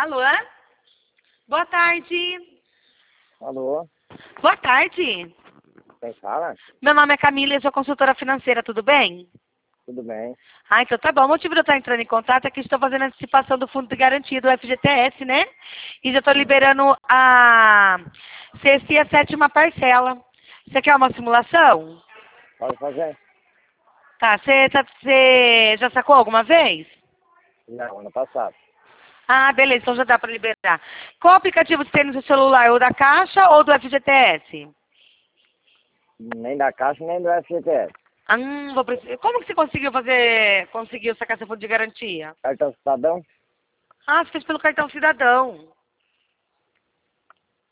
Alô? Boa tarde. Alô, Boa tarde. quem fala? Meu nome é Camila e eu sou consultora financeira, tudo bem? Tudo bem. Ah, então tá bom. O motivo de eu estar entrando em contato é que estou fazendo a antecipação do fundo de garantia do FGTS, né? E já estou liberando a sexta e a sétima parcela. Você quer uma simulação? Pode fazer? Tá, você já sacou alguma vez? Não, ano passado. Ah, beleza, então já dá para liberar. Qual aplicativo você tem no seu celular? O da Caixa ou do FGTS? Nem da Caixa, nem do FGTS. Como que você conseguiu sacar seu fundo de garantia? Cartão cidadão? Ah, você fez pelo cartão cidadão.